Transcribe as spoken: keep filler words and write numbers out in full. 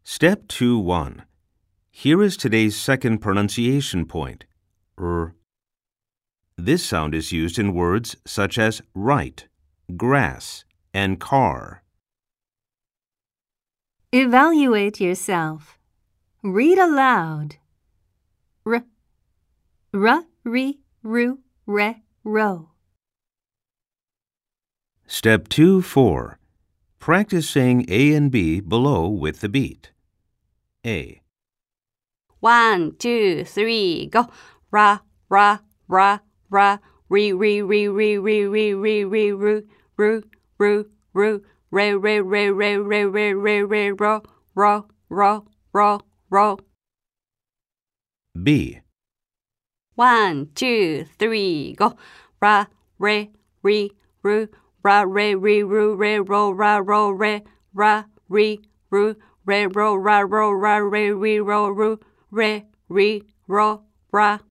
Step two one. Here is today's second pronunciation point. R. This sound is used in words such as right, grass, and car. Evaluate yourself. Read aloud. R, r, ri, ru, re, ro. Step two four. Practice saying A and B below with the beat. A. One, two, three, go. Ra, ra, ra, ra, re, re, re, re, re, re, re, re, ru, ru, ru, ru, re, re, re, re, re, re, re, re, ro, ro, ro, ro, ro. B. One, two, three, go. Ra, re, re, ru, ra, re, re, ru, re, ro, ra, ro, re, ra, re, ru, re, ro, ra, ro, ra, re, re, ro, ru, re, re, ro, ra.